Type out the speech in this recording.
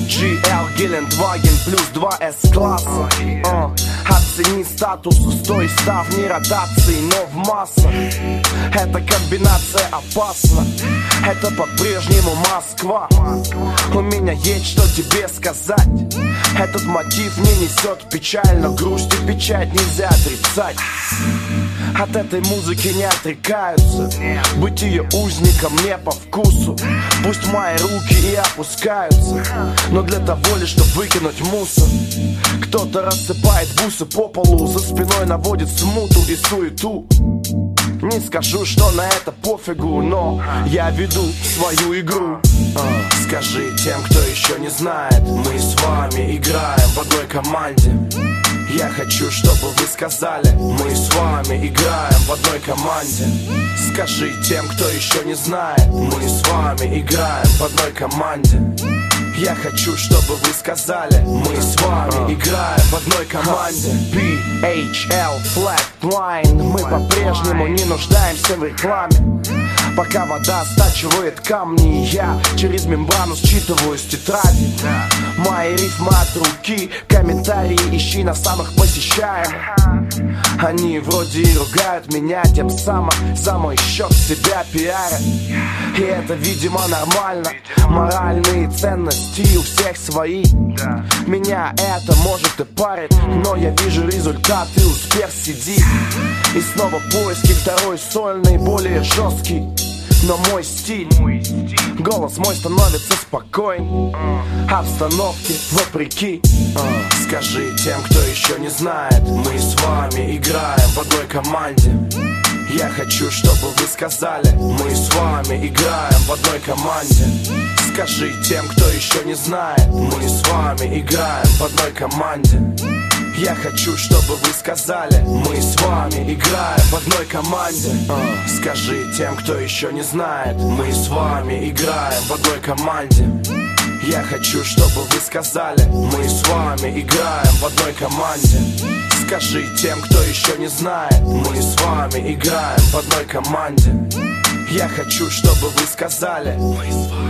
GL Гелендваген плюс 2 S-класса. Оцени статус, стой, став не ротации, но в массах. Эта комбинация опасна, это по-прежнему Москва. У меня есть что тебе сказать. Этот мотив не несет печаль, но грусть и печать нельзя отрицать. От этой музыки не отрекаются, быть ее узником не по вкусу. Пусть мои руки и опускаются, но для того лишь, чтобы выкинуть мусор. Кто-то рассыпает бусы по полу, за спиной наводит смуту и суету. Не скажу, что на это пофигу, но я веду свою игру. Скажи тем, кто еще не знает, мы с вами играем в одной команде. Я хочу, чтобы вы сказали, мы с вами играем в одной команде. Скажи тем, кто еще не знает, мы с вами играем в одной команде. Я хочу, чтобы вы сказали, мы с вами играем в одной команде. PHL Flatline, мы по-прежнему не нуждаемся в рекламе. Пока вода стачивает камни, я через мембрану считываю с тетради. Мои рифмы от руки, комментарии ищи на самых посещаемых. Они вроде и ругают меня, тем самым за мой счет себя пиарят. И это, видимо, нормально. Моральные ценности у всех свои. Меня это может и парит, но я вижу результат и успех сидит. И снова поиски, второй сольный, более жесткий. Но мой стиль, голос мой становится спокойней. Обстановке вопреки. Скажи тем, кто еще не знает, мы с вами играем в одной команде. Я хочу, чтобы вы сказали, мы с вами играем в одной команде. Скажи тем, кто еще не знает, мы с вами играем в одной команде. Я хочу, чтобы вы сказали, мы с вами играем в одной команде. Скажи тем, кто еще не знает, мы с вами играем в одной команде. Я хочу, чтобы вы сказали, мы с вами играем в одной команде. Скажи тем, кто еще не знает, мы с вами играем в одной команде. Я хочу, чтобы вы сказали, мы с вами